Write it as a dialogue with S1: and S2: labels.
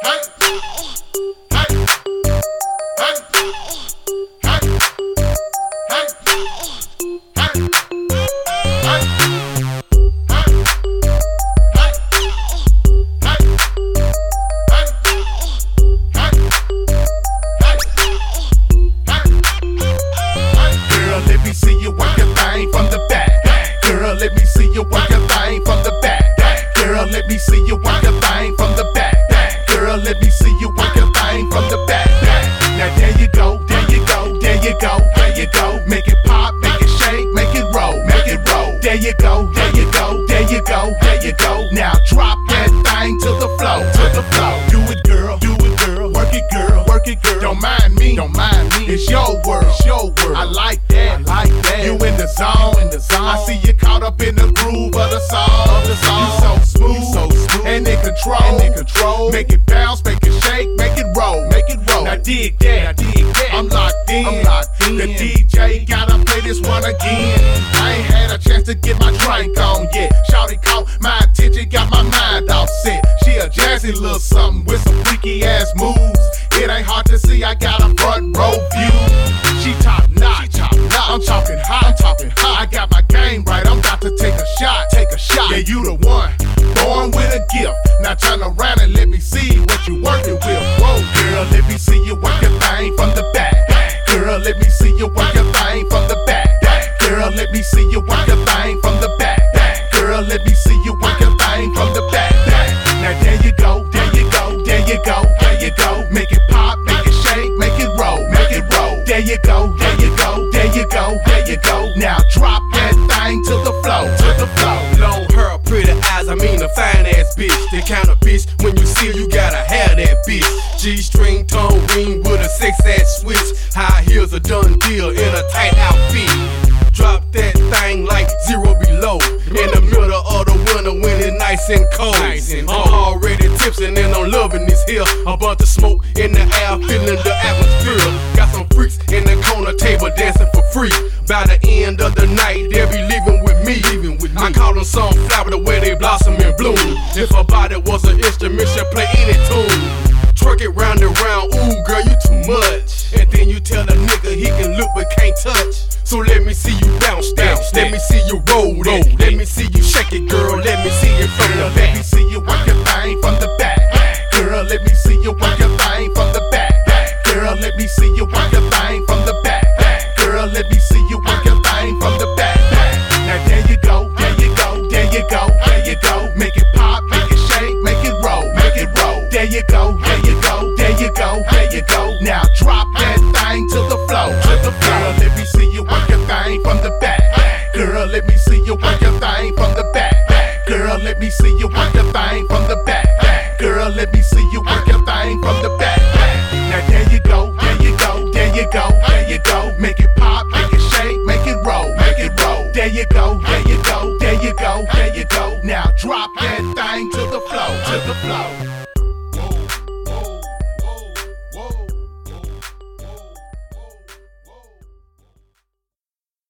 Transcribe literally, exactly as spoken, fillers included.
S1: Let me see you work your thing from the back. Girl, let me see you work your thing from the back. Now there you go, there you go, there you go, there you go. Make it pop, make it shake, make it roll, make it roll. There you go, there you go, there you go, there you go. Now drop that thing to the floor, to the floor. Do it, girl, do it, girl. Work it, girl, work it, girl. Don't mind me, don't mind me. It's your world, it's your world. I like that, I like that. You in the zone, in the zone. I see you caught up in the groove of the song, of the song. You so smooth, you so smooth, and in control, and in control. Make it bounce, make it shake, make it roll, make it roll. Now dig that, now dig that. I'm locked in, I'm locked in. The D J gotta play this one again. I ain't had a chance to get my drink on yet. Shawty caught my attention, got my mind all set. She a jazzy little something with some freaky ass moves. It ain't hard to see, I got a front row view. She top notch, she top notch. I'm talking high, I'm talking high. I got my game right, I'm about to take a shot, take a shot. Yeah, you the one, born with a gift. Now turn around and let me see what you working with. Whoa, girl, let me see you work your thing from the back. Girl, let me see you work your thing from the back. Girl, let me see you work your thing from the back. Girl, let me see you work your thing from the back. Now there you go, there you go, there you go, there you go. Make it pop, make it shake, make it roll, make it roll. There you go, there you go, there you go, there you go. Now drop that thing to the floor, to the floor.
S2: Long hair, pretty eyes, I mean a fine ass bitch. The kind of bitch, when you see her, you gotta have that bitch. G-string, tongue ring with a sex ass switch. High heels, a done deal in a tight outfit. Drop that thing like zero below. In the middle of the winter when it's nice and cold. Nice and cold. I'm already tipsy and I'm loving this here. A bunch of smoke in the air, feeling the atmosphere. Got some freaks in the corner table dancing for free. By the end of the night, they'll be leaving with me. Leaving with me. I call them sunflower the way they blossom and bloom. If her body was an instrument, she'll play any tune. Twerk it round and round, ooh girl, you too much. And then you tell a nigga he can look but can't touch. So let me see you bounce that, let me see you roll that, let me see you shake it, girl, let me see it from the back.
S1: Let me see you work your thing from the back. Girl, let me see you work your thing from the back. Girl, let me see you work your thing from the back. Girl, let me see you work your thing from the back. Now there you go, there you go, there you go, there you go. Make it pop, make it shake, make it roll, make it roll. There you go, there you go, there you go, there you go. Now drop that thing to the floor, to the floor. Let me see you work your thing from the back. Girl, let me see you work your thing from the back. Girl, let me see you work your thing from the back. Girl, let me see you work your thing from the back. Now there you go, there you go, there you go, there you go. Make it pop, make it shake, make it roll, make it roll. There you go, there you go, there you go, there you go. Now drop that thing to the floor, to the floor.